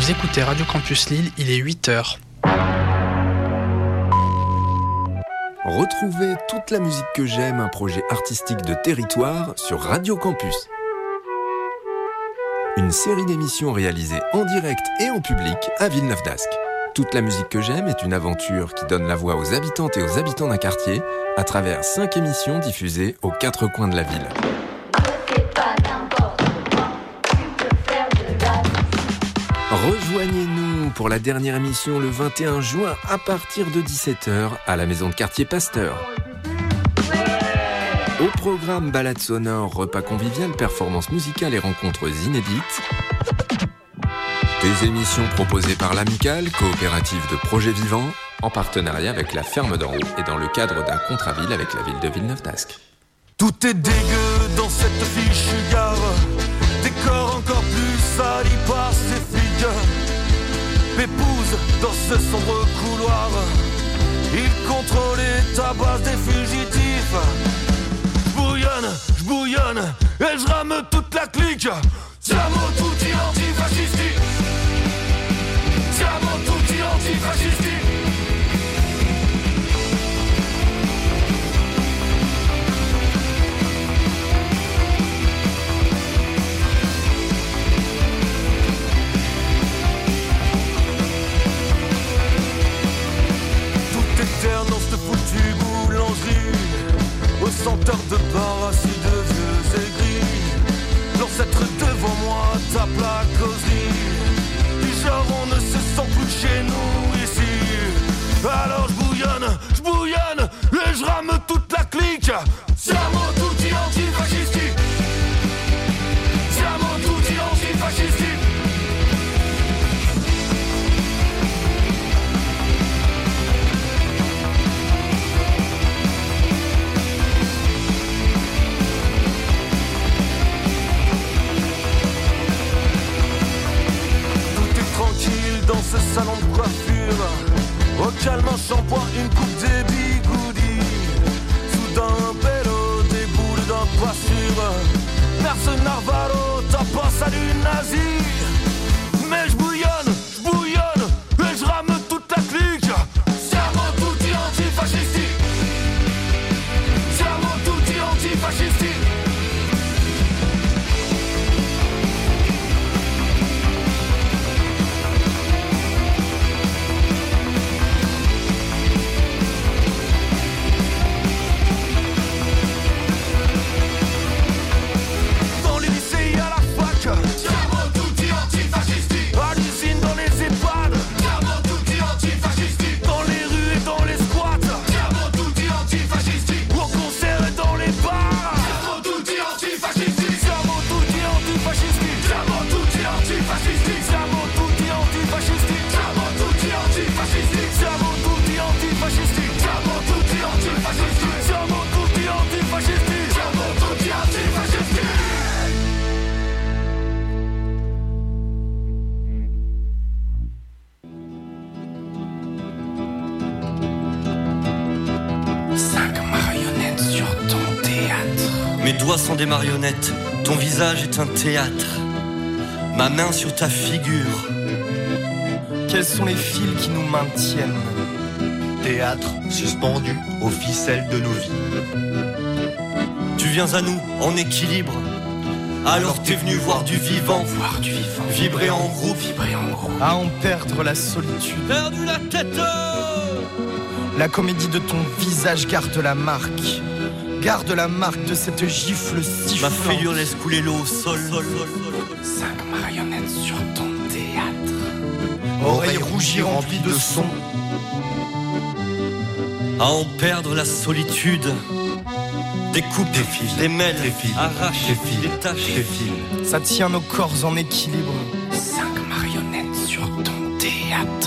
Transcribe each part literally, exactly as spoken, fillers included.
Vous écoutez Radio Campus Lille, il est huit heures. Retrouvez toute la musique que j'aime, un projet artistique de territoire sur Radio Campus. Une série d'émissions réalisées en direct et en public à Villeneuve-d'Ascq. Toute la musique que j'aime est une aventure qui donne la voix aux habitantes et aux habitants d'un quartier à travers cinq émissions diffusées aux quatre coins de la ville. Rejoignez-nous pour la dernière émission le vingt et un juin à partir de dix-sept heures à la maison de quartier Pasteur. Au programme balade sonore, repas convivial, performances musicales et rencontres inédites. Des émissions proposées par l'Amicale, coopérative de projets vivants, en partenariat avec la Ferme d'en haut et dans le cadre d'un contrat-ville avec la ville de Villeneuve-d'Ascq. Tout est dégueu dans cette fichue gare. Décor encore plus sali par ces flics. Pépouze dans ce sombre couloir. Il contrôle et tabasse des fugitifs. J'bouillonne, j'bouillonne et j'rame toute la clique. Siamo tutti antifascisti. Siamo tutti antifascisti. Dans cette foutue boulangerie, au senteur de barras et de vieux aigris. L'ancêtre devant moi tape la causerie. Du genre on ne se sent plus chez nous ici. Alors j'bouillonne, j'bouillonne et j'rame toute la clique. Siamo tutti antifascisti. Siamo tutti antifascisti. Dans ce salon de coiffure, au calme un shampoing, une coupe des bigoudis. Soudain un pélo, des boules d'un pas sûr. Personne Narvalo, t'as pas salut nazi. Mais j'bouillonne, j'bouillonne et j'rame toute la clique. Siamo tutti antifascisti. Siamo tutti antifascisti. Mes doigts sont des marionnettes, ton visage est un théâtre. Ma main sur ta figure. Quels sont les fils qui nous maintiennent? Théâtre suspendu aux ficelles de nos vies. Tu viens à nous en équilibre. Alors t'es venu voir du vivant, voir du vivant, vibrer en groupe, vibrer en groupe, à en perdre la solitude, perdu la tête. La comédie de ton visage garde la marque. Garde la marque de cette gifle sifflante. Ma fêlure laisse couler l'eau au sol. Cinq marionnettes sur ton théâtre. Oreilles rougies remplies de sons. À en perdre la solitude. Découpe, des fils, des mêles, des fils, arrache, des fils, des taches, des fils. Ça tient nos corps en équilibre. Cinq marionnettes sur ton théâtre.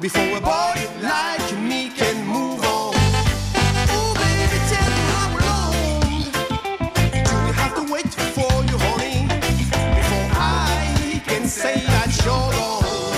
before a boy like me can move on. Oh baby, tell me how long do we have to wait for you, honey, before I can say that you're gone?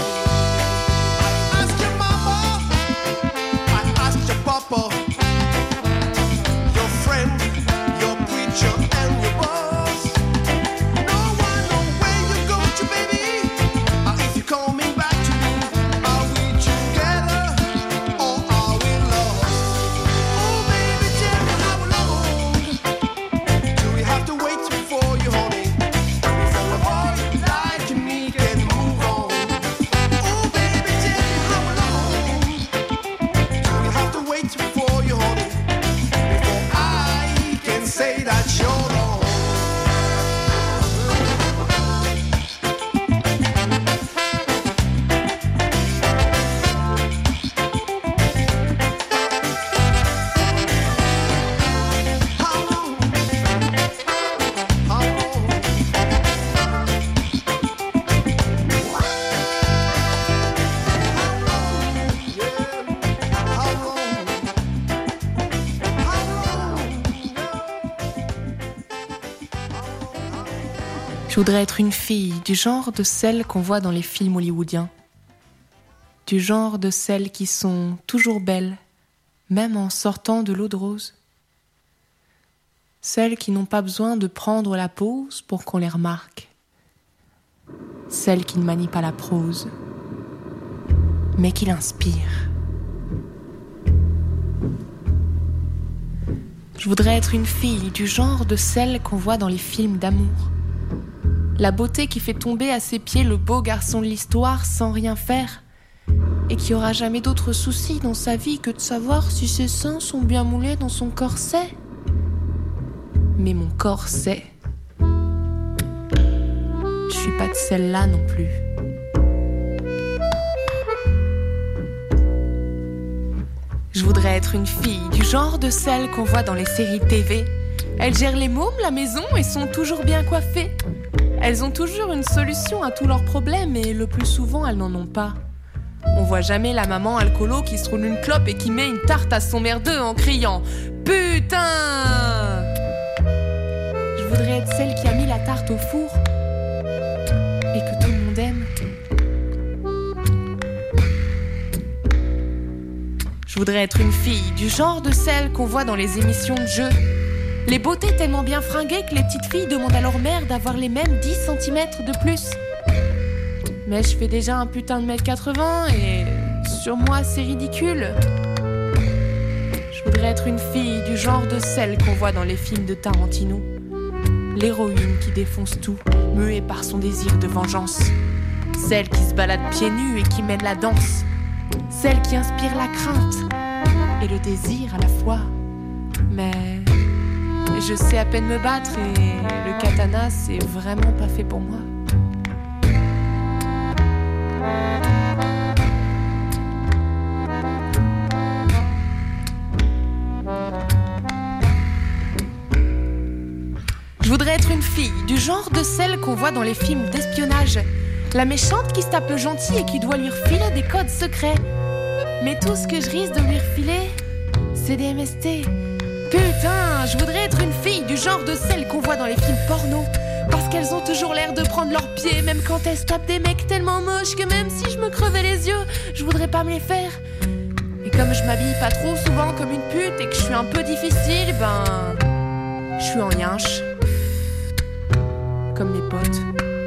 I ask your mama, I ask your papa, your friend, your preacher and your boss. No one know where you're going to, baby, or if you're coming back to me. Are we together or are we lost? Oh baby, tell me how long do we have to wait for you, honey, before a boy like me can move on? Oh baby, tell me how long do we have to wait for you, honey, before I can say that you're wrong? How long? How long? Je voudrais être une fille, du genre de celles qu'on voit dans les films hollywoodiens. Du genre de celles qui sont toujours belles, même en sortant de l'eau de rose. Celles qui n'ont pas besoin de prendre la pause pour qu'on les remarque. Celles qui ne manient pas la prose, mais qui l'inspirent. Je voudrais être une fille, du genre de celles qu'on voit dans les films d'amour. La beauté qui fait tomber à ses pieds le beau garçon de l'histoire sans rien faire, et qui aura jamais d'autre souci dans sa vie que de savoir si ses seins sont bien moulés dans son corset. Mais mon corset, je suis pas de celle-là non plus. Je voudrais être une fille, du genre de celles qu'on voit dans les séries T V. Elles gèrent les mômes, la maison et sont toujours bien coiffées. Elles ont toujours une solution à tous leurs problèmes et le plus souvent elles n'en ont pas. On voit jamais la maman alcoolo qui se roule une clope et qui met une tarte à son merdeux en criant « Putain !» Je voudrais être celle qui a mis la tarte au four et que tout le monde aime. Je voudrais être une fille, du genre de celle qu'on voit dans les émissions de jeux. Les beautés tellement bien fringuées que les petites filles demandent à leur mère d'avoir les mêmes dix centimètres de plus. Mais je fais déjà un putain de mètre quatre-vingts et sur moi c'est ridicule. Je voudrais être une fille, du genre de celle qu'on voit dans les films de Tarantino. L'héroïne qui défonce tout, muée par son désir de vengeance. Celle qui se balade pieds nus et qui mène la danse. Celle qui inspire la crainte et le désir à la fois. Mais je sais à peine me battre et le katana c'est vraiment pas fait pour moi. Je voudrais être une fille, du genre de celle qu'on voit dans les films d'espionnage. La méchante qui se tape le gentil et qui doit lui refiler des codes secrets. Mais tout ce que je risque de lui refiler, c'est des M S T. Putain, je voudrais être une fille, du genre de celle qu'on voit dans les films porno. Parce qu'elles ont toujours l'air de prendre leurs pieds, même quand elles se tapent des mecs tellement moches que même si je me crevais les yeux, je voudrais pas me les faire. Et comme je m'habille pas trop souvent comme une pute et que je suis un peu difficile, ben... je suis en yinche. Comme mes potes.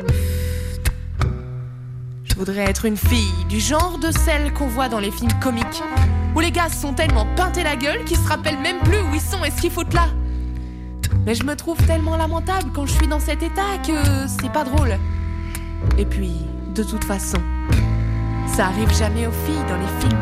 Je voudrais être une fille, du genre de celle qu'on voit dans les films comiques, où les gars se sont tellement peintés la gueule qu'ils se rappellent même plus où ils sont et ce qu'ils foutent là. Mais je me trouve tellement lamentable quand je suis dans cet état que c'est pas drôle. Et puis, de toute façon, ça arrive jamais aux filles dans les films.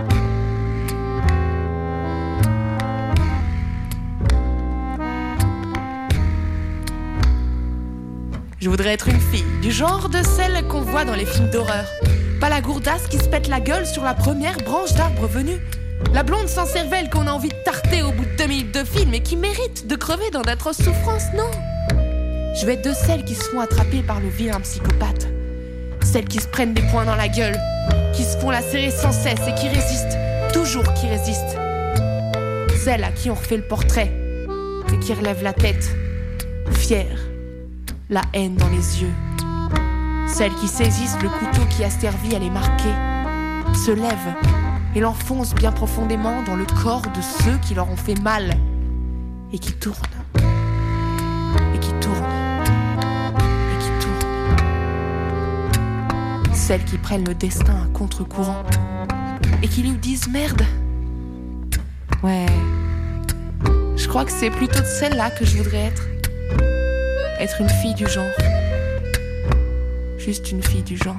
Je voudrais être une fille, du genre de celle qu'on voit dans les films d'horreur. Pas la gourdasse qui se pète la gueule sur la première branche d'arbre venu. La blonde sans cervelle qu'on a envie de tarter au bout de deux minutes de film et qui mérite de crever dans d'atroces souffrances, non. Je vais être de celles qui se font attraper par le vilain psychopathe. Celles qui se prennent des poings dans la gueule, qui se font lacérer sans cesse et qui résistent, toujours qui résistent. Celles à qui on refait le portrait et qui relèvent la tête, fières, la haine dans les yeux. Celles qui saisissent le couteau qui a servi à les marquer, se lèvent et l'enfoncent bien profondément dans le corps de ceux qui leur ont fait mal et qui tournent, et qui tournent, et qui tournent. Celles qui prennent le destin à contre-courant et qui lui disent merde. Ouais, je crois que c'est plutôt de celle-là que je voudrais être. Être une fille du genre. Juste une fille du genre.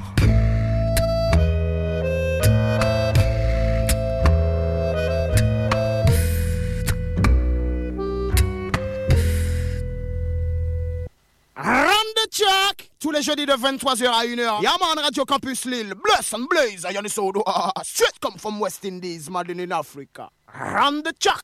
Tous les jeudis de vingt-trois heures à une heure. Yaman Radio Campus Lille. Bless and blaze. I on the soul. Straight come from West Indies, modern in Africa. Run the chuck.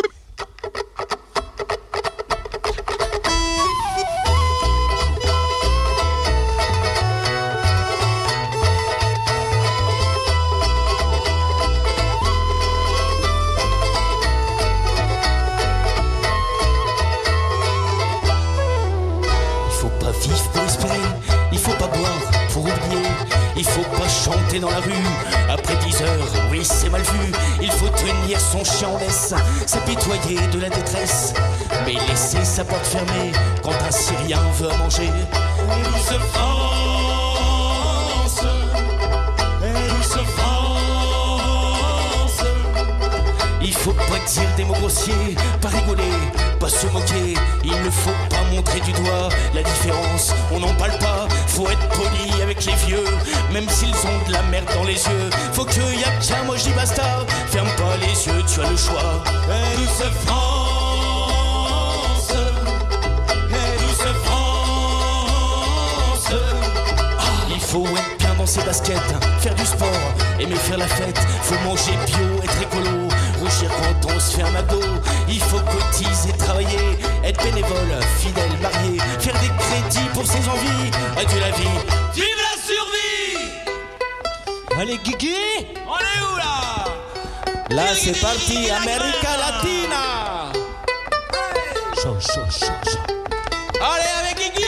Il faut pas chanter dans la rue après dix heures, oui c'est mal vu. Il faut tenir son chien en laisse, s'apitoyer de la détresse, mais laisser sa porte fermée quand un Syrien veut manger. Douce France, douce France. Il faut pas dire des mots grossiers, pas rigoler, pas se moquer. Il ne faut pas montrer du doigt la différence, on n'en parle pas. Faut être poli avec les vieux, même s'ils ont de la merde dans les yeux. Faut que y'a qu'un moi j'dis basta. Ferme pas les yeux, tu as le choix. Et douce France, et douce France. Ah, il faut être bien dans ses baskets, faire du sport, aimer faire la fête. Faut manger bio, être écolo, rougir quand on se fait un McDo. Il faut cotiser, travailler, être bénévole, fidèle, marié, faire des crédits pour ses envies. Adieu la vie, vive la survie. Allez Guigui, on est où là? Là c'est parti, América Latina. Chaud, chaud, chaud, chaud. Allez avec Guigui.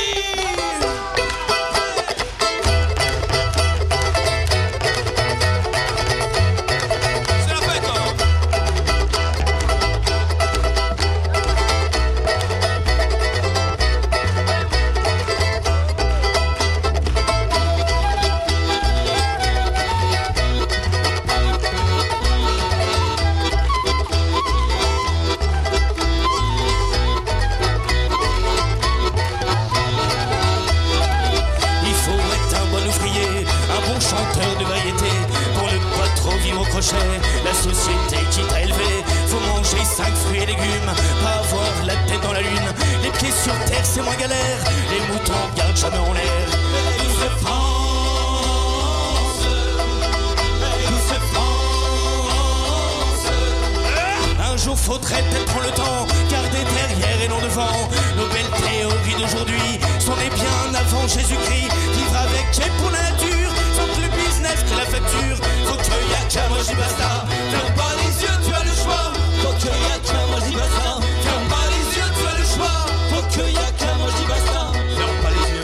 La société qui t'a élevé, faut manger cinq fruits et légumes, pas avoir la tête dans la lune, les pieds sur terre c'est moins galère, les moutons gardent jamais en l'air. Douce France, douce France. Un jour faudrait peut-être prendre le temps, garder derrière et non devant. Nos belles théories d'aujourd'hui sont des bien avant Jésus-Christ. Vivre avec et pour la nature, sans que le business que la facture. Faut que y'a qu'un moi j'y basta. Ferme pas les yeux, tu as le choix. Faut que y'a qu'un moi j'y basta. Ferme pas les yeux, tu as le choix. Faut que y'a qu'un moi j'y basta. Ferme pas les yeux.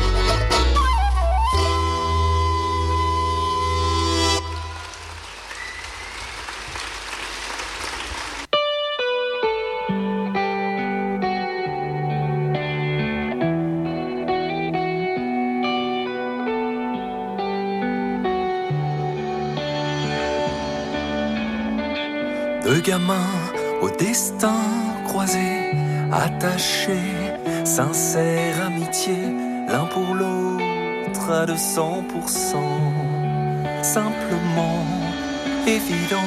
Deux gamins au destin croisé, attachés, sincère amitié, l'un pour l'autre à deux cents pour cent, simplement évident.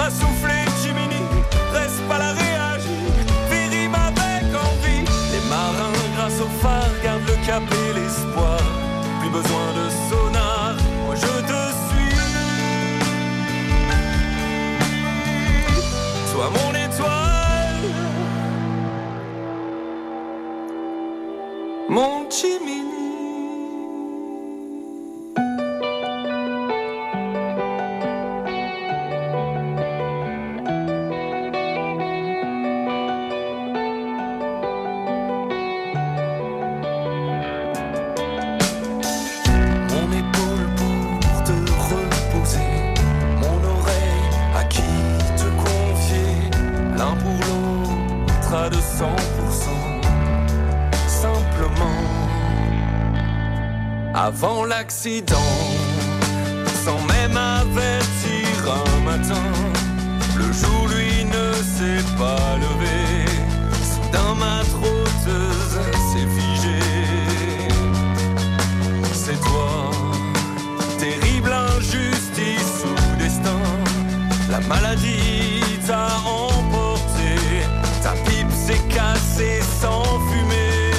m'a soufflé Jiminy, reste pas la réagir, vérime avec envie. Les marins grâce au phare gardent le cap et l'espoir. Plus besoin de sonar, moi je te suis. Sois mon étoile, mon Jiminy. De cent pour cent, simplement. Avant l'accident, sans même avertir un matin, le jour lui ne s'est pas levé. Soudain ma trotteuse s'est figée. C'est toi, terrible injustice ou destin. La maladie t'a emporté. Ta pipe s'est cassée sans fumée.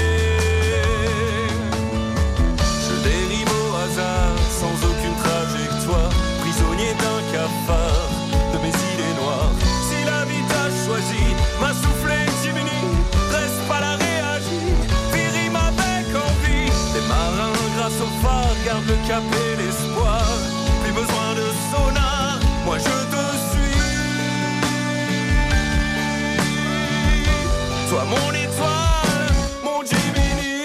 Je dérive au hasard, sans aucune trajectoire, prisonnier d'un cafard, de mes idées noires. Si la vie t'a choisi, m'a soufflé Jiminy, reste pas la réagir, vérime avec envie. Les marins grâce au phare gardent le cap et l'espoir. Plus besoin de sonar, moi je te suis. Sois mon étoile, mon Jiminy.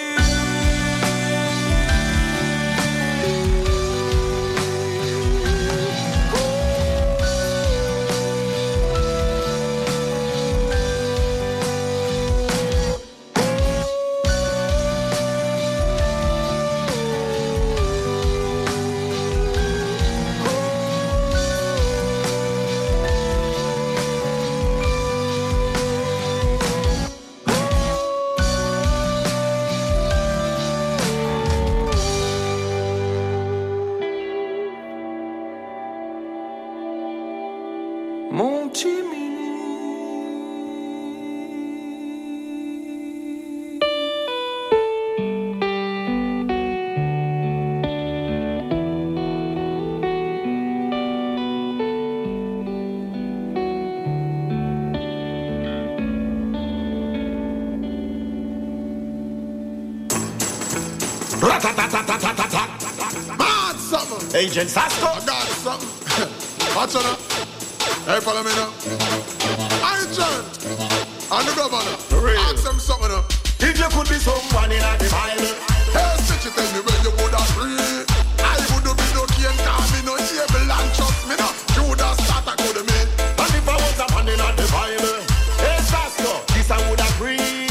Mon Jiminy. Rat-a-tat-tat-tat-tat-tat. Mad something. Agent Sasko. I got something. Watch out. Hey, follow me now. I John and the governor. Ask them something now. If you could be someone in a Bible, hey, stitch it, tell me where you would have free. I would have been no king, call me no able and trust me now. You would have started to me. And if I was a man in a Bible, hey, Sasko, this I would agree.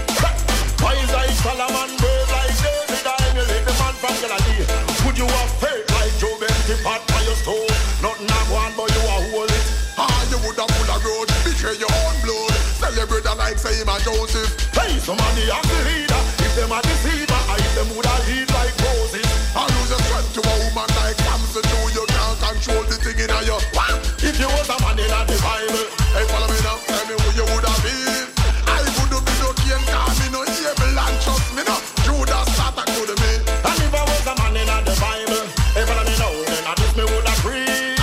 Wise like Solomon, brave like David, I emulate the man from Galilee. Would you have faith like Job empty pot by your stove? Nothing I want, but you are hold it. Ah, you would have pulled a road, betray your own blood. Celebrate like say him a Joseph. Hey, somebody have the leader. If them a deceiver, I if them would have lead like Moses. I lose your strength to a woman like Samson. Do you can't control the thing in your what? If you was a man in a the Bible, hey, follow me now. Tell me who you would have been. I would have been no king, call me no able and trust me now. Judas started to the me. And if I was a man in a the Bible, hey, follow me now. Then I just me would agree.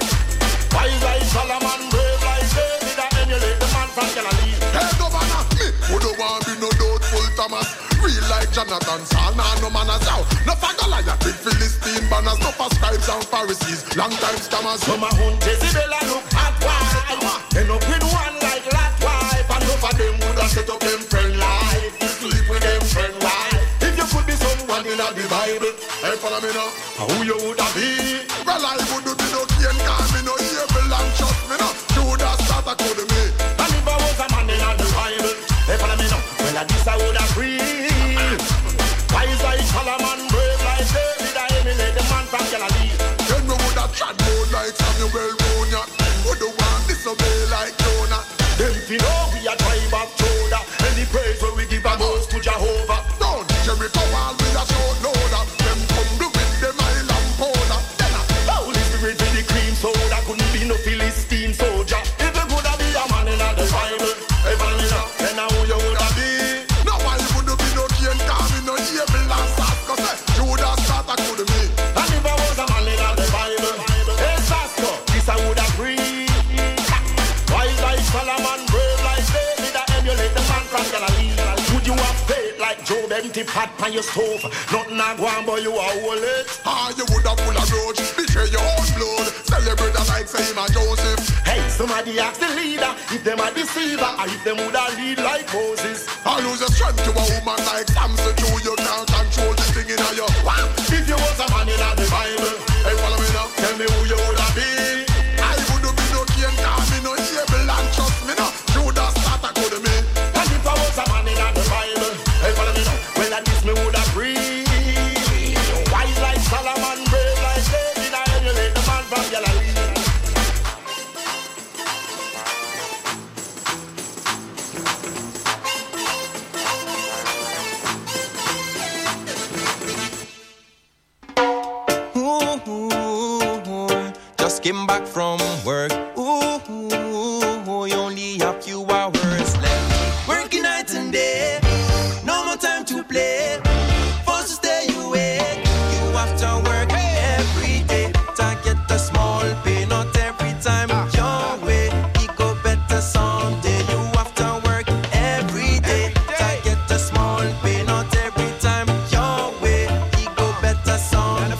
Wise like Solomon, brave like David, I emulate the man from Galilee. Hey, governor, me would have want be no doubtful Thomas. Real like Jonathan, Saul, nah, no man as out. No for Goliath, big Philistine banners. No for scribes and Pharisees, long time scammers. Some a hunt Jezebel and look at wife. End up with one like Lot wife. And no for them would have set up them friend life. Sleep with them friend wife. If you could be someone in the Bible, hey, follow me now. Who you would have be? Well, I would be no king, call me no able and trust me now. Judas started to me. And if I was a man in the Bible, hey, follow me now. Well, at this I would agree. Wise like Solomon, brave like David, I emulate the man from Galilee. Then we would have tried more like Samuel Ronya. Would have want disobey like Jonah. Then if you know we are tribe of Judah, and the praise where we give a most to Jehovah. Don't Jericho all with a short loader. Them come to with them island powder. Then a Holy Spirit with the cream soda. Couldn't be no Philistine soldier. Joe Benty pot on your stove. Nothing I go on, but you are hold it. Ah, you would have full of grudge, betray your own blood. Celebrate the like say him and Joseph. Hey, somebody ask the leader if them a deceiver or if them would have lead like Moses. I lose your strength to a woman like Samson. You can't control the thing in your wow. If you was a man in the Bible, hey, follow me now. Tell me who you would have been. I would have been no king, cause me no able and trust me now. Judas start to go to me. And if I was a man in the Bible, hey, follow me now. Well, at least me would have breathed. Wise like Solomon, brave like David, I emulate the man from Galilee. Just came back from work. Ooh, you only have few hours left. Working night and day, no more time to play. Forced to stay awake. You have to work every day to get the small pay. Not every time your way, it go better someday. You have to work every day to get the small pay. Not every time your way, it go better someday.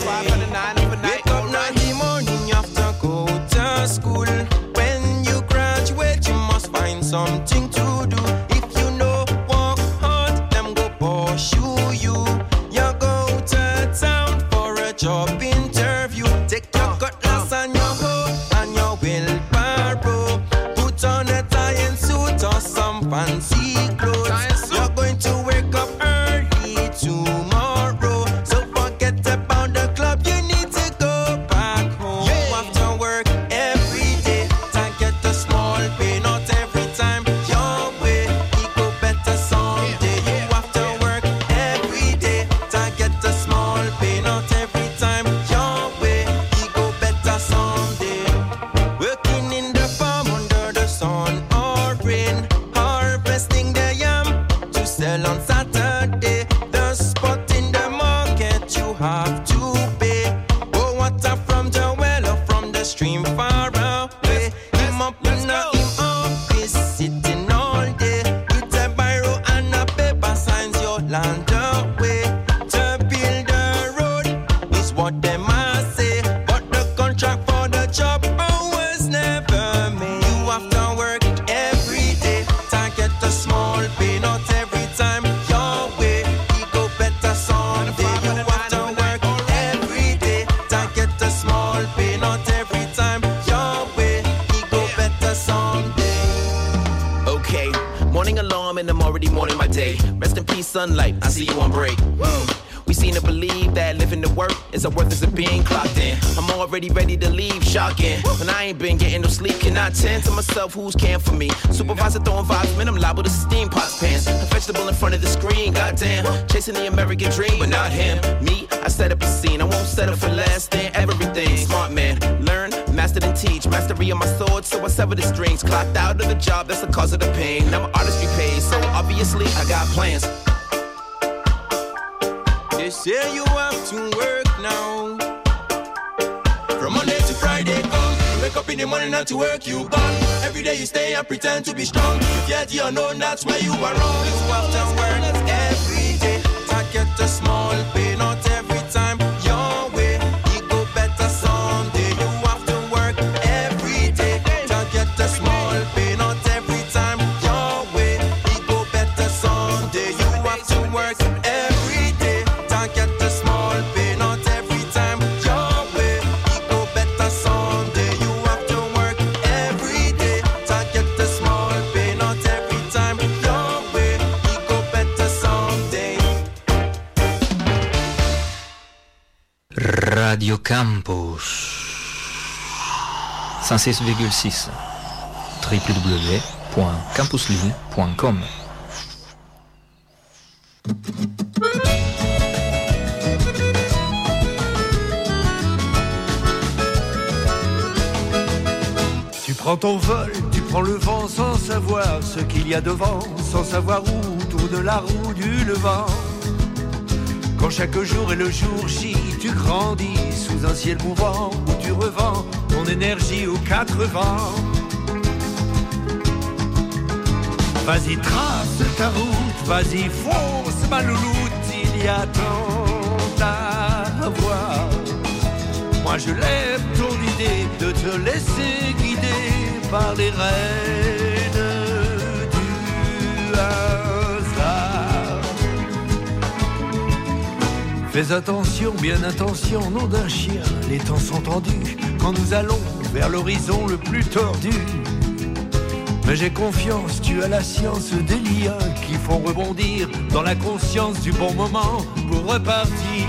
Wake up now in the morning, you have to go to school. When you graduate, you must find something to do. If you know work hard, them go pursue you. You go to town for a job interview. Take your cutlass and your hoe and your wheelbarrow. Put on a tie and suit or some fancy clothes. You're going to wake up early tomorrow. So forget about the club, you need to go back home. You have to work every day to get the small pay. Not every time your way, it go better someday. You have to work every day to get the small pay. Not every time your way, it go better someday. Working in the farm under the sun or rain, harvesting the yam to sell on Saturday. The spot in the market you have to pay. Oh, water from the well or from the stream far away. Him up in the him office sitting all day. With a biro and a paper signs your land away. To build a road is what them a say, but the contract for the job always never made. You have to work every day to get the small pay. Not every time your way, it go better someday. You have to work every day to get the small pay. Not every time your way, it go better someday. Okay, morning alarm and I'm already morning my day. Rest in peace, sunlight, I see you on break. Mm. We seem to believe that living to work is a worth as a being clocked in. I'm already ready to leave, shocking. When I ain't been getting no sleep, can I tend to myself who's can for me? Supervisor throwing vibes, man, I'm liable to steam pots pans. A vegetable in front of the screen, goddamn. Chasing the American dream, but not him. Me, I set up a scene, I won't settle for less than everything. Smart man, learn, master and teach. Mastery on my sword, so I sever the strings. Clocked out of the job, that's the cause of the pain. Now my artistry pays, so obviously I got plans. They say you have to work now. From Monday to Friday come. You wake up in the morning not to work, you gone. Every day you stay and pretend to be strong. If yet you know that's why you are wrong. You have to work every day to get the small pay. Not every time your way, it go better someday. You have to work every day to get the small pay. Not every time your way, it go better someday. You have to work every day to get the small pay. Not every time your way, it go better someday. You have to work every day to get the small pay. Not every time your way, it go better someday. Radio Campus cent six virgule six w w w point campus lille point com. Tu prends ton vol, tu prends le vent sans savoir ce qu'il y a devant, sans savoir où tourne la roue du levant. Quand chaque jour est le jour J, tu grandis sous un ciel mouvant où tu revends ton énergie aux quatre vents. Vas-y, trace ta route, vas-y, fonce ma louloute, il y a tant à voir. Moi je l'aime ton idée de te laisser guider par les reines du hasard. Fais attention, bien attention, nom d'un chien, les temps sont tendus quand nous allons vers l'horizon le plus tordu. Mais j'ai confiance, tu as la science des liens qui font rebondir dans la conscience du bon moment pour repartir.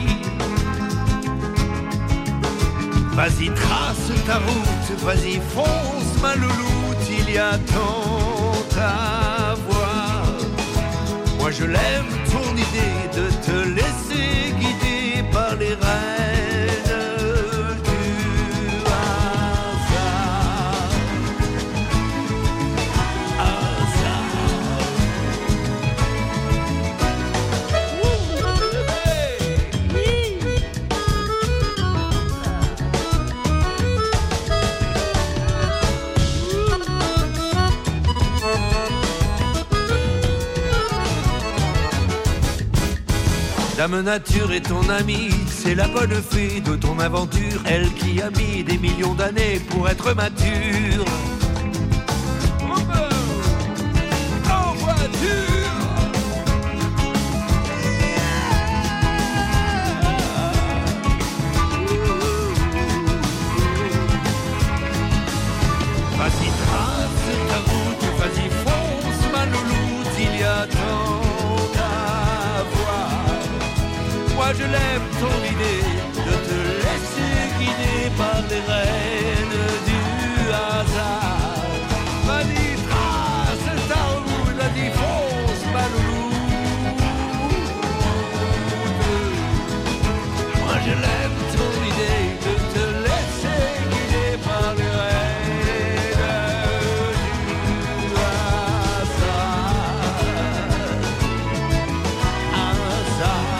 Vas-y, trace ta route, vas-y, fonce ma louloute, il y a tant à voir. Moi je l'aime ton idée de te laisser guider par les reines du hasard. Dame Nature est ton amie, c'est la bonne fée de ton aventure, elle qui a mis des millions d'années pour être mature. En voiture. Vas-y, trace ta route, vas-y, fonce ma louloute, il y a tant. Moi je lève ton idée de te laisser guider par les reines du hasard. Vas-y, trace ta route, vas-y, fonce ma louloute. Moi je lève ton idée de te laisser guider par les reines du hasard. Hasard.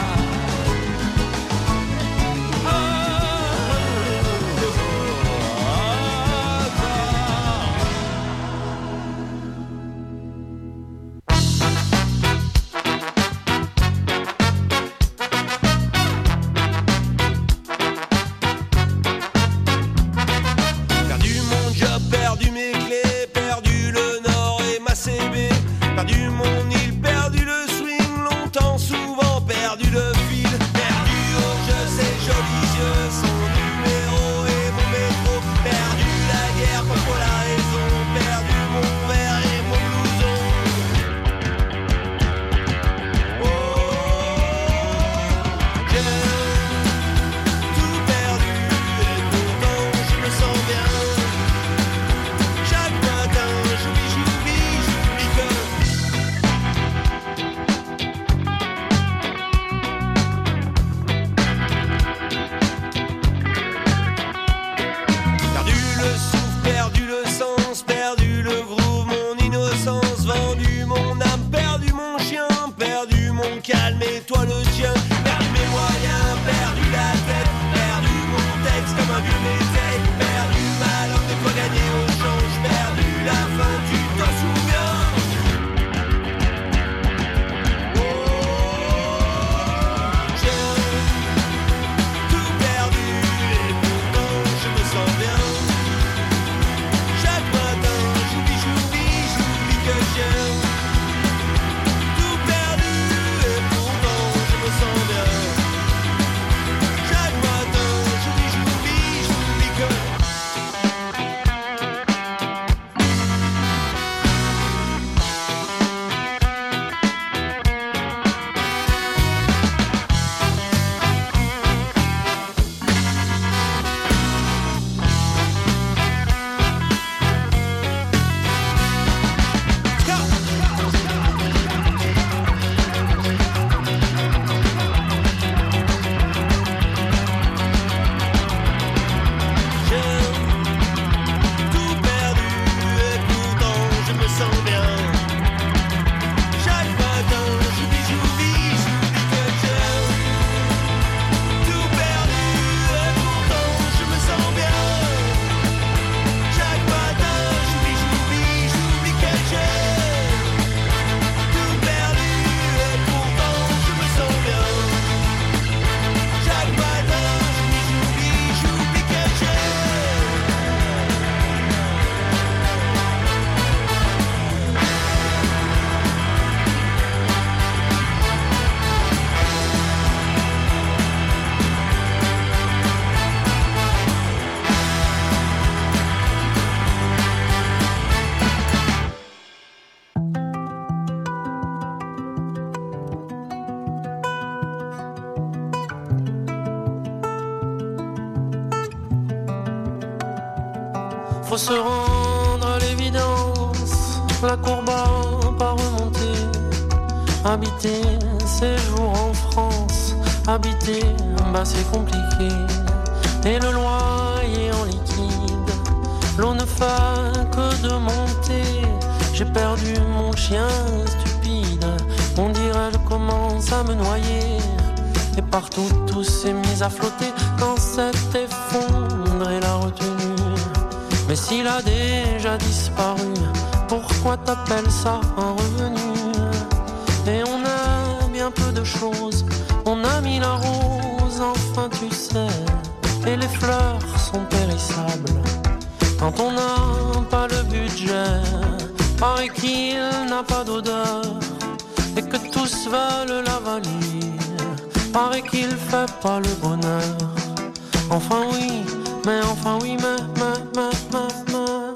faut se rendre à l'évidence, la courbe a pas remonté. Habiter ces jours en France, habiter, bah c'est compliqué. Et le loyer en liquide, l'eau ne fait que de monter. J'ai perdu mon chien stupide, on dirait je commence à me noyer. Et partout tout s'est mis à flotter quand s'est effondré la retenue. Mais s'il a déjà disparu, pourquoi t'appelles ça un revenu? Et on a bien peu de choses, on a mis la rose, enfin tu sais. Et les fleurs sont périssables quand on n'a pas le budget. Paraît qu'il n'a pas d'odeur et que tous veulent l'avaler. Paraît qu'il fait pas le bonheur. Enfin oui, mais enfin oui, mais, mais, mais, mais, mais.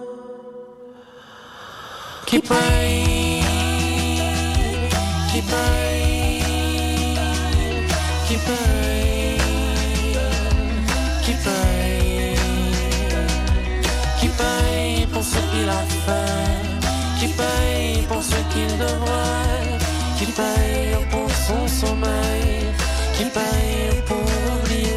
Qui paye? Qui paye? Qui paye? Qui paye? Qui paye pour ce qu'il a fait? Qui paye pour ce qu'il devrait? Qui paye pour son sommeil? Qui paye pour oublier?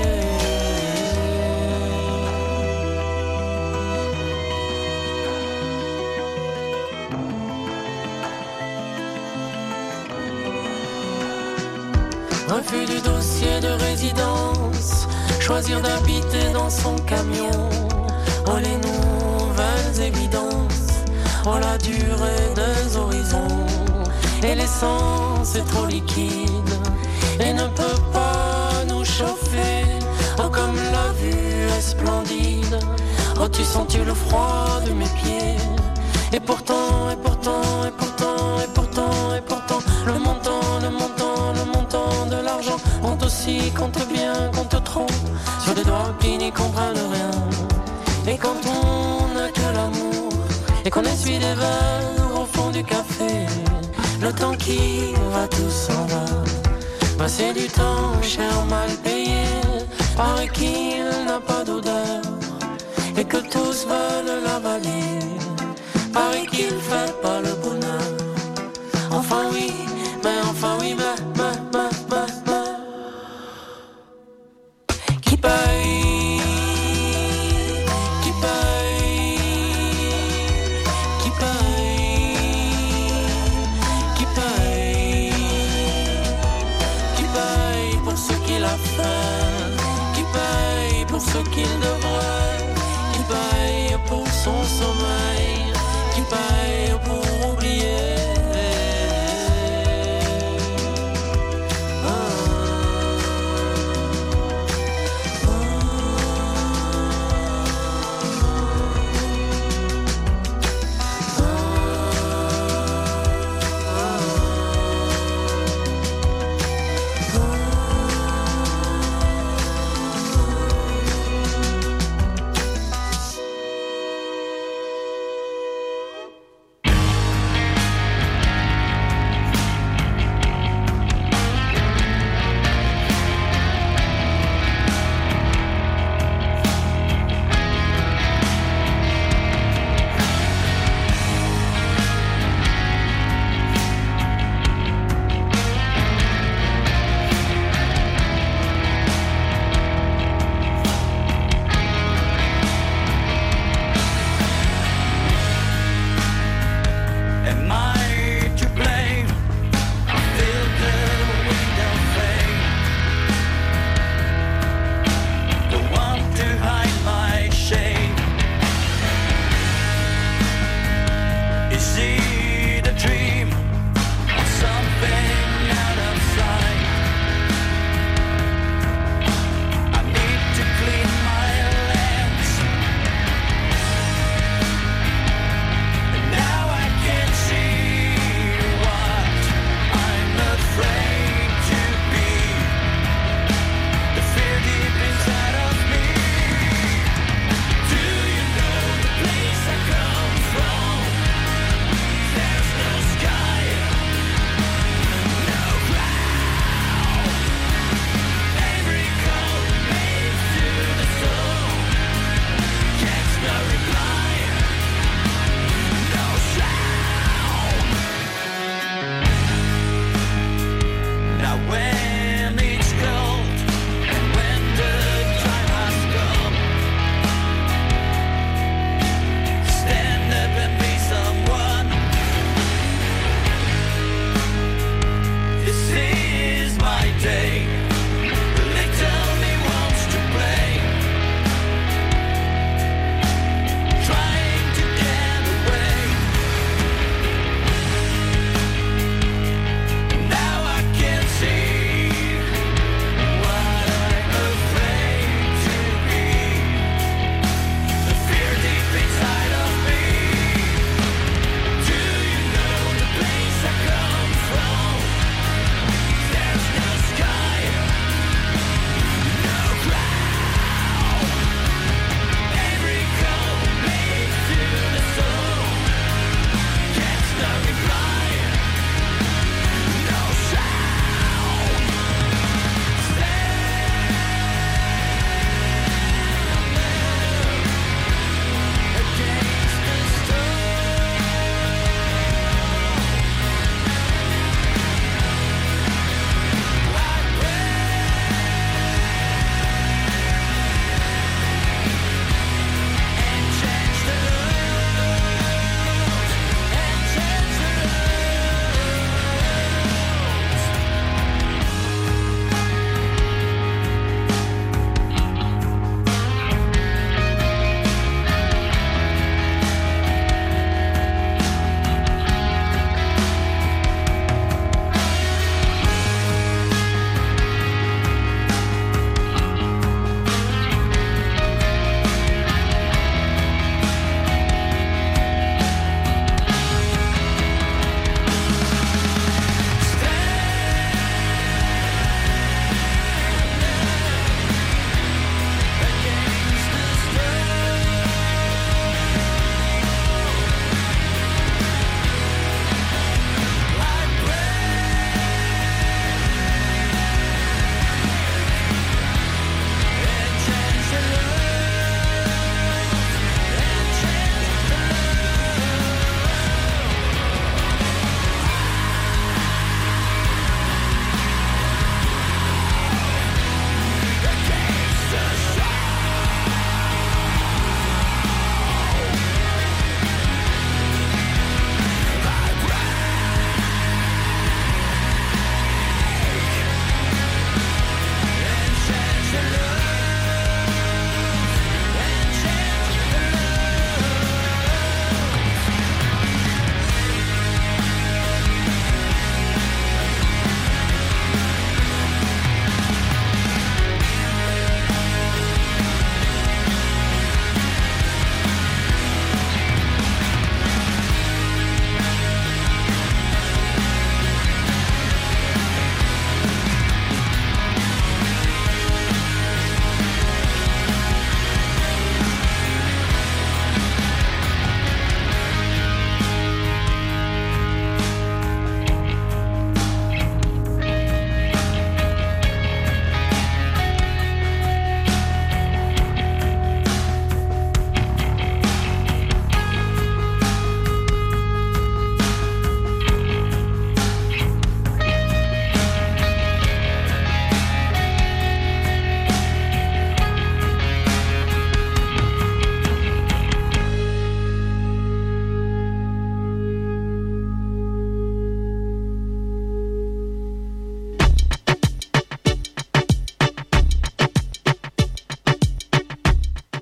Refus du dossier de résidence, choisir d'habiter dans son camion. Oh les nouvelles évidences, oh la durée des horizons. Et l'essence est trop liquide et ne peut pas nous chauffer. Oh comme la vue est splendide, oh tu sens-tu le froid de mes pieds? Et pourtant, et pourtant, et pourtant, et pourtant, et pourtant, le montant, le montant, le montant de l'argent compte aussi, compte bien, compte trop, sur des doigts qui n'y comprennent rien. Et quand on n'a que l'amour, et qu'on essuie des verres au fond du café, le temps qui va, tout s'en va. Bah c'est du temps cher, mal payé. Paraît qu'il n'a pas d'odeur et que tous veulent l'avaler. Paraît qu'il fait pas le bonheur. Enfin oui, mais enfin oui, mais, mais, mais, mais, mais. Qui paye? Qui paye? Qui paye? Qui paye? Qui paye pour ce qu'il a fait? Qui paye pour ce qu'il devrait? Qui paye pour son sommeil? Qui paye pour oublier?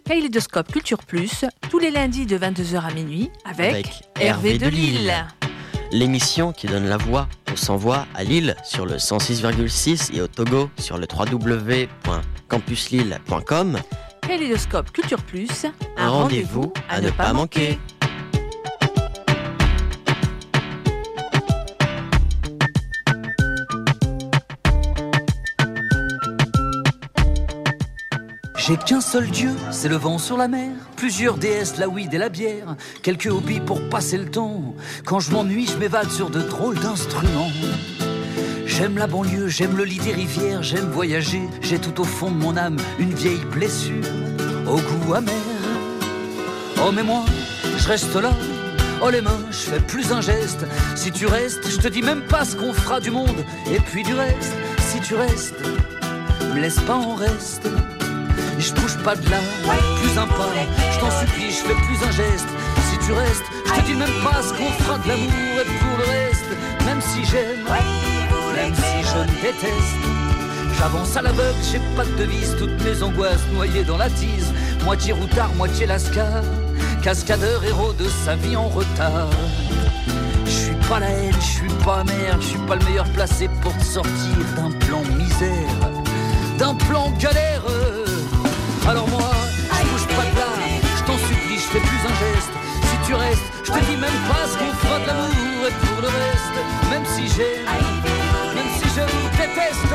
Kaléidoscope Culture Plus, tous les lundis de vingt-deux heures à minuit, avec, avec Hervé de Lille. L'émission qui donne la voix aux sans-voix à Lille sur le cent six virgule six et au Togo sur le w w w point campus lille point com. Kaléidoscope Culture Plus, un, un rendez-vous, rendez-vous à, à ne pas manquer. manquer. J'ai qu'un seul dieu, c'est le vent sur la mer. Plusieurs déesses, la weed et la bière. Quelques hobbies pour passer le temps. Quand je m'ennuie, je m'évade sur de drôles d'instruments. J'aime la banlieue, j'aime le lit des rivières. J'aime voyager, j'ai tout au fond de mon âme une vieille blessure au goût amer. Oh mais moi, je reste là. Oh les mains, je fais plus un geste. Si tu restes, je te dis même pas ce qu'on fera du monde. Et puis du reste, si tu restes, me laisse pas en reste. Je bouge pas de là, plus un pas. Je t'en supplie, je fais plus un geste. Si tu restes, je te dis même pas ce qu'on fera de l'amour. Et pour le reste, même si j'aime, même si je ne déteste, j'avance à l'aveugle, j'ai pas de devise. Toutes mes angoisses noyées dans la tise. Moitié routard, moitié lascar. Cascadeur, héros de sa vie en retard. Je suis pas la haine, je suis pas amer. Je suis pas le meilleur placé pour te sortir d'un plan misère, d'un plan galère. Alors moi, je bouge pas de là, je t'en supplie, je fais plus un geste. Si tu restes, je te dis même pas ce qu'on fera de l'amour. Et pour le reste, même si j'aime, même si je vous déteste.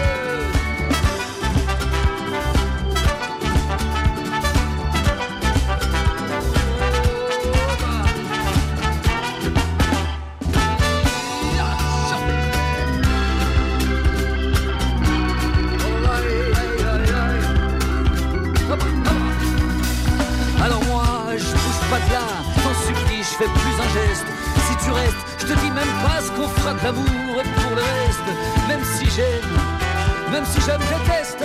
Je fais plus un geste. Si tu restes, je te dis même pas ce qu'on fera de l'amour. Et pour le reste, même si j'aime, même si je me déteste,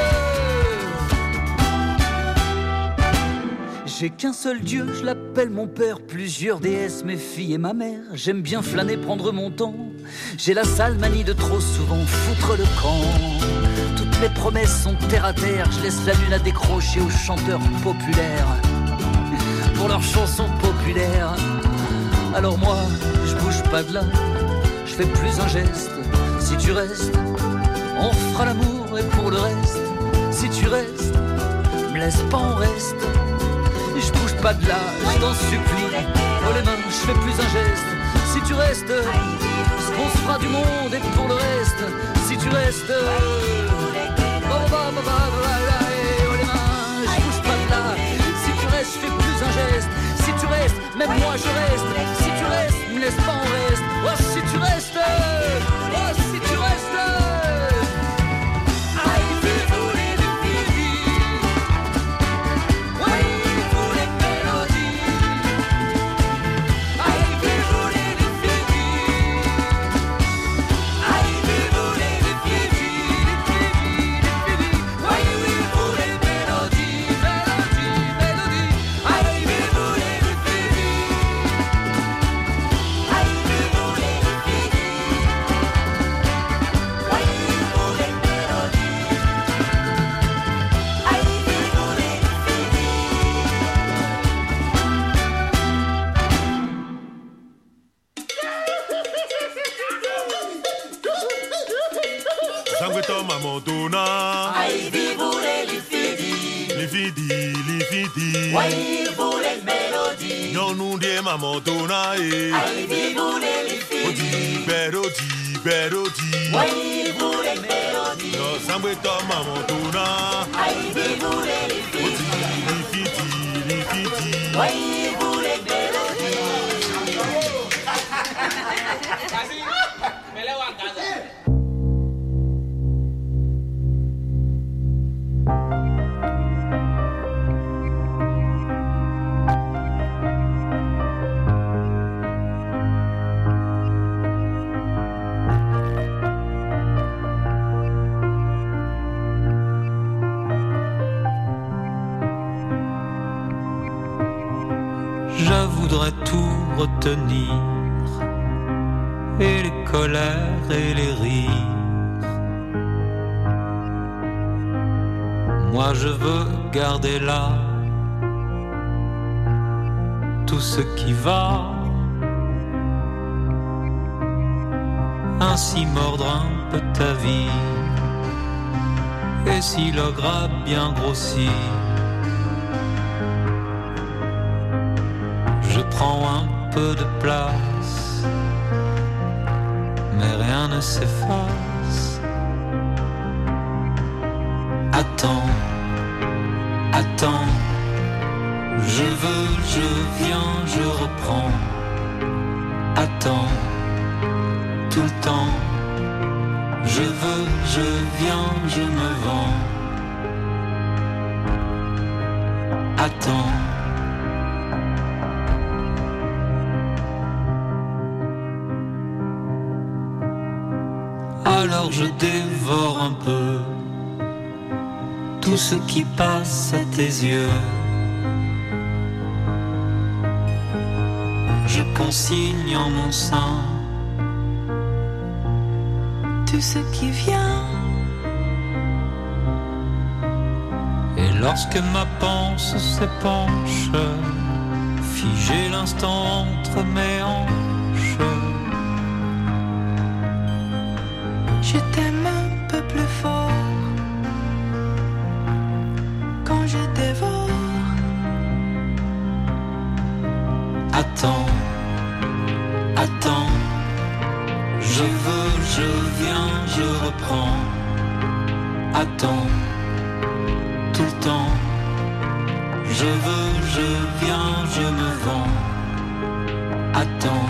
j'ai qu'un seul dieu, je l'appelle mon père. Plusieurs déesses, mes filles et ma mère. J'aime bien flâner, prendre mon temps. J'ai la sale manie de trop souvent foutre le camp. Toutes mes promesses sont terre à terre. Je laisse la lune à décrocher aux chanteurs populaires pour leurs chansons populaires. Alors moi, je bouge pas de là, je fais plus un geste. Si tu restes, on fera l'amour. Et pour le reste, si tu restes, me laisse pas en reste. Je bouge pas de là, je t'en supplie. Oh les mains, je fais plus un geste. Si tu restes, ce qu'on se fera du monde. Et pour le reste, si tu restes, oh les mains, je bouge pas de là. Si tu restes, je fais plus un geste. Si tu restes, même moi je reste. Si tu restes, me laisse pas en reste. Oh si tu restes, oh si tu restes. Aïe, vous les mélodies. Oui, vous les mélodies. Aïe, vous les mélodies. Aïe, vous les mélodies. Oui, oui, vous les mélodies. Mélodie, mélodie. Aïe, vous les Sangueto mamodona. Ai vivure li fidi. Li fidi, li fidi. Wai vure melodi. Non un die mamodona e. Ai vivure li fidi. Odi berodi, berodi. Wai vure melodi. No sangueto mamodona. Ai vivure li fidi. Odi li fidi, li fidi. Wai vure melodi. Me levo a casa. Je voudrais tout retenir, et les colères et les rires. Moi je veux garder là tout ce qui va. Ainsi mordre un peu ta vie. Et si l'ogre a bien grossi, je prends un peu de place, mais rien ne s'efface. Attends, attends, je veux, je viens, je reprends. Attends, tout le temps. Je veux, je viens, je me vends. Attends. Alors je dévore un peu tout ce qui passe à tes yeux. Je consigne en mon sein tout ce qui vient. Et lorsque ma panse s'épanche, figé l'instant entre mes hanches, je t'aime un peu plus fort quand je dévore. Attends, attends, je veux, je viens, je reprends. Attends, tout le temps. Je veux, je viens, je me vends. Attends.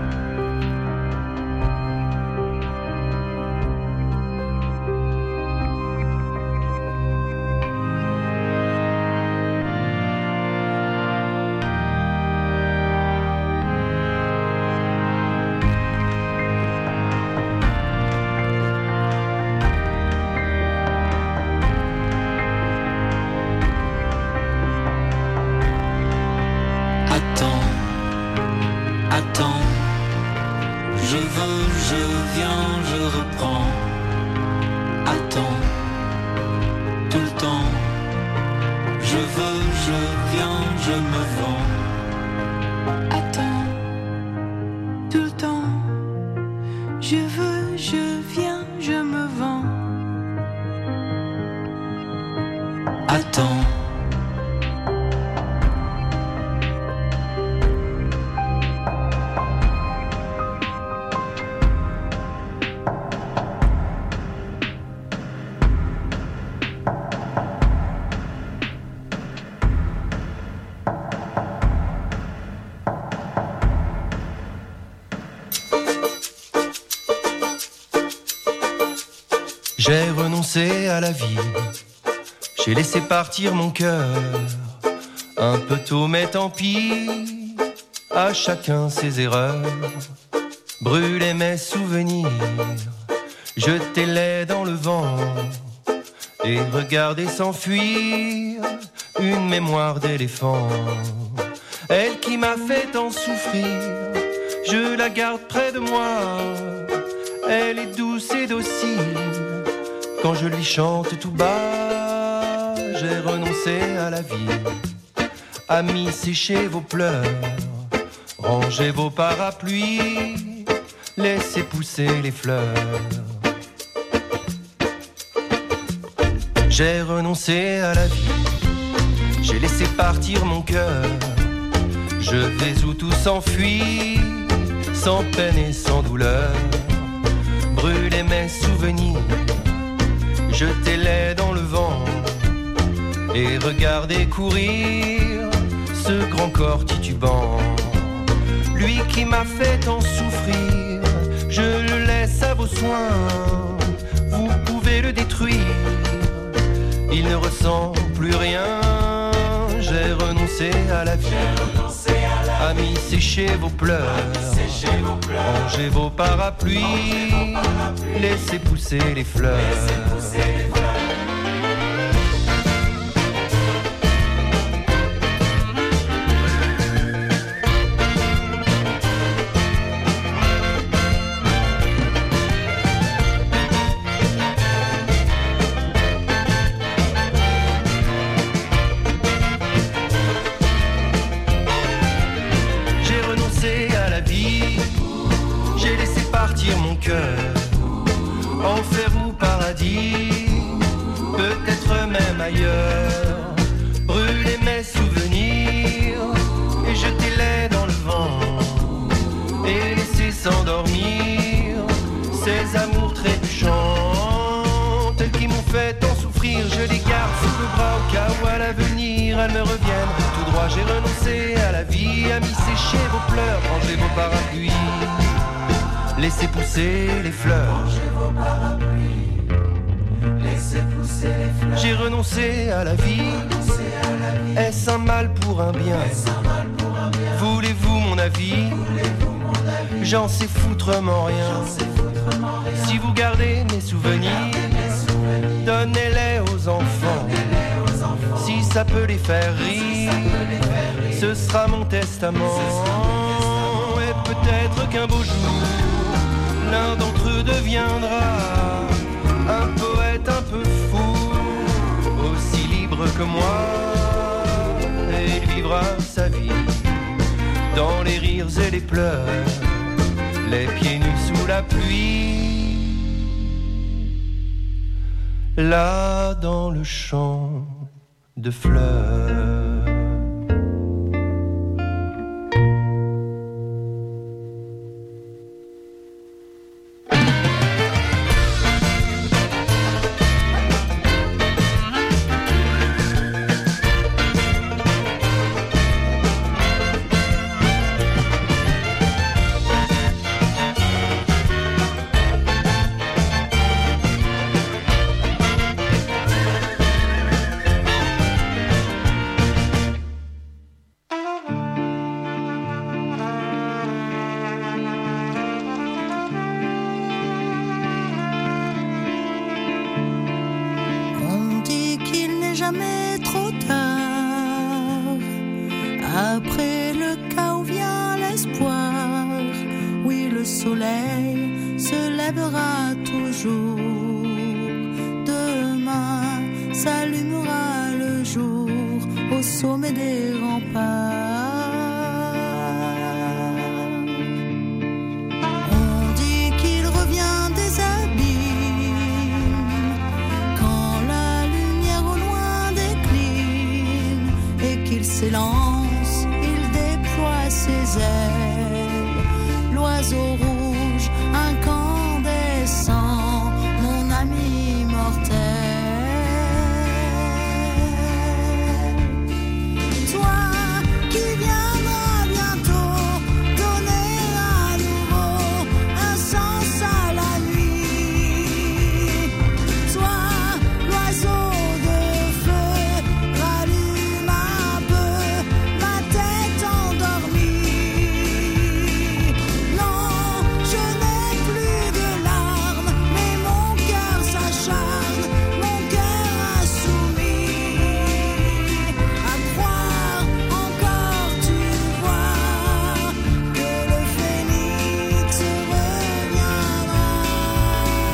J'ai renoncé à la vie, j'ai laissé partir mon cœur, un peu tôt mais tant pis, à chacun ses erreurs. Brûler mes souvenirs, jeter-les dans le vent, et regarder s'enfuir une mémoire d'éléphant. Elle qui m'a fait tant souffrir, je la garde près de moi, elle est douce et docile. Quand je lui chante tout bas, j'ai renoncé à la vie. Amis, séchez vos pleurs, rangez vos parapluies, laissez pousser les fleurs. J'ai renoncé à la vie, j'ai laissé partir mon cœur. Je vais où tout s'enfuit, sans peine et sans douleur. Brûler mes souvenirs, jetez-les dans le vent et regardez courir ce grand corps titubant. Lui qui m'a fait tant souffrir, je le laisse à vos soins. Vous pouvez le détruire, il ne ressent plus rien. J'ai renoncé à la vie. Amis, séchez vos pleurs, rangez vos parapluies, laissez pousser les fleurs. même ailleurs. Brûler mes souvenirs et jeter-les dans le vent et laisser s'endormir ces amours trébuchants, tels qui m'ont fait tant souffrir. Je les garde sous le bras au cas où à l'avenir elles me reviennent. Tout droit j'ai renoncé à la vie, à m'y sécher vos pleurs, rangez vos parapluies, laissez pousser les fleurs. Rangez vos parapluies, laissez pousser les fleurs. J'ai renoncé à la vie, est-ce un mal pour un bien? Voulez-vous mon avis? J'en sais foutrement rien. Si vous gardez mes souvenirs, donnez-les aux enfants. Si ça peut les faire rire, ce sera mon testament. Et peut-être qu'un beau jour, l'un d'entre eux deviendra un poète un peu fou, aussi libre que moi, et il vivra sa vie dans les rires et les pleurs, les pieds nus sous la pluie, là dans le champ de fleurs.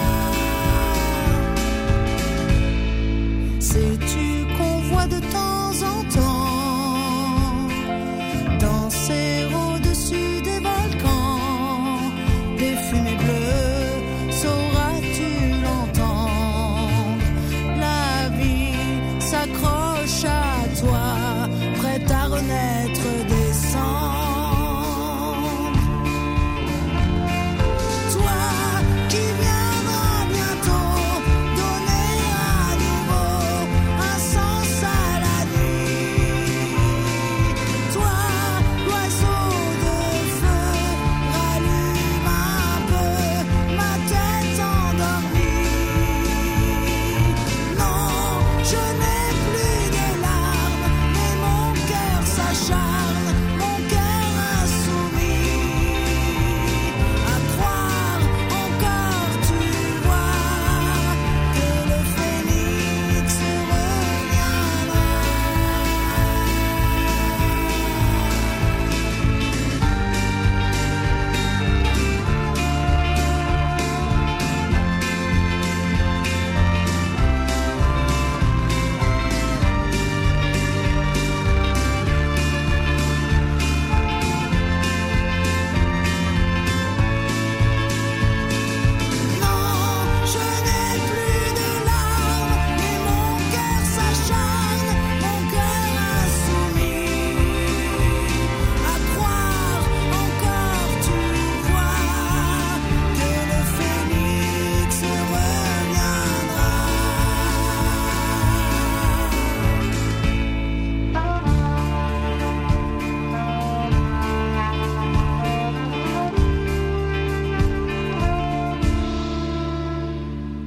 Sais-tu qu'on voit de temps